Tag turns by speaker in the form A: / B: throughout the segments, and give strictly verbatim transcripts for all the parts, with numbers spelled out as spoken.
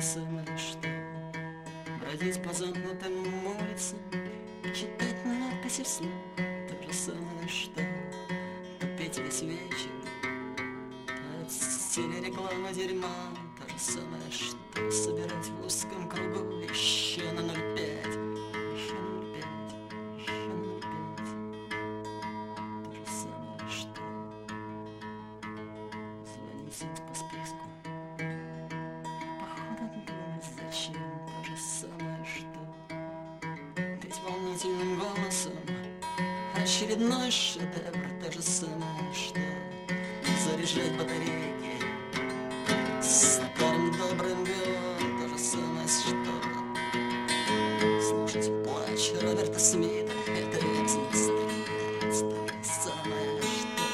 A: самое что бродить по замкнутым улицам, читать надписи вслух. То же самое что тупить весь вечер от телерекламы дерьма. То же самое что собирать в узком кругу еще на ноль пять, еще на ноль пять, еще на ноль пять. То же самое что звонить по списку, походу думать зачем. То же самое что петь волнительным голосом очередной шедевр. То же самое что заряжать батарейки старым добрым вином. То же самое что слушать плач Роберта Смита. Это Рексинг Стрит. То же самое что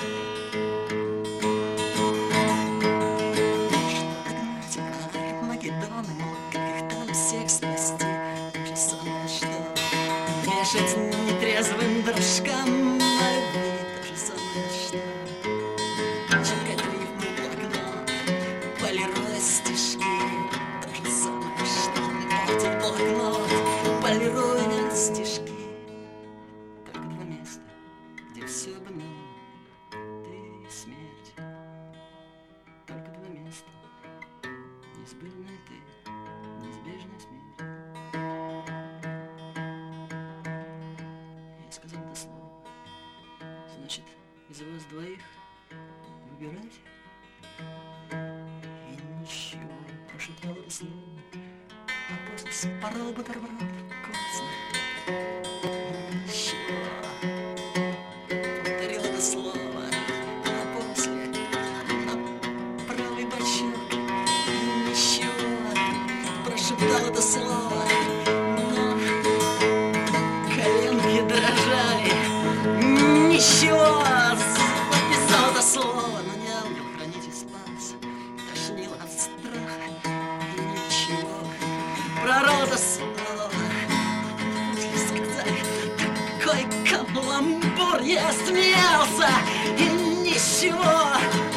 A: что догнать Армагеддон, мол, как их там всех спасти. То же самое что вешать нетрезвым дружкам на любви. То же самое что чекать рифму в блокнот, полируя стишки. То же самое что портить блокнот, полируя стишки. Только два места, где все об одном: ты и смерть. Только два места: неизбежная ты, неизбежная смерть. Я сказал это слово. Значит, из вас двоих выбирать? И ничего, прошептал это слово, а после спорол бутерброд вкусно. Ничего, повторил это слово, а после на правый бочок. И ничего, прошептал это слово, но коленки дрожали. Ничего, записал это слово, но не ангел-хранитель спас, тошнило от страха. И ничего, пророл это слово, после сказать, какой каламбур, я смеялся. И ничего,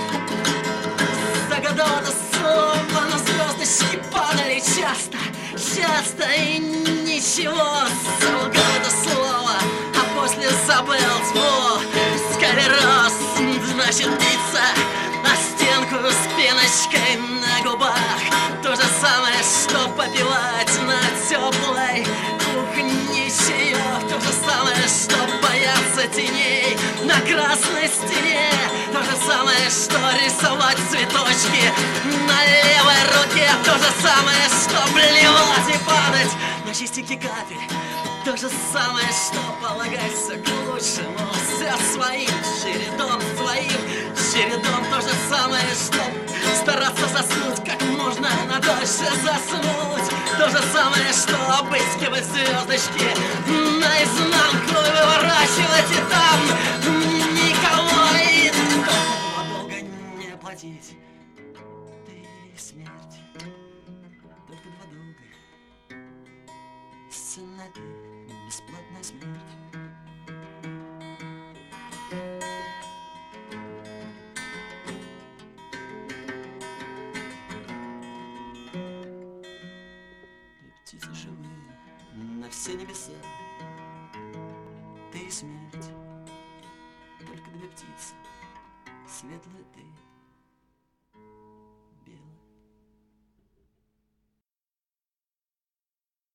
A: загадал это слово, но звездочки падали часто, часто. И ничего, солгал это слово, а после забыл тьму. Скалерос, значит биться на стенку с пеночкой на губах. То же самое что попивать на теплой кухне чаек. То же самое что бояться теней на красной стене. То же самое что рисовать цветочки на левой руке. То же самое что блевать и падать на чистики капель. То же самое что полагаться к лучшему все своим чередом, своим чередом. То же самое что стараться заснуть как можно на дольше заснуть. То же самое что обыскивать звездочки наизнанку и выворачивать, и там никого, и такого долго не платить. Ты и смерть, только два долга. Истинная ты, бесплатная смерть. Птицы живые на все небеса, ты и смерть, только две птицы, светлая ты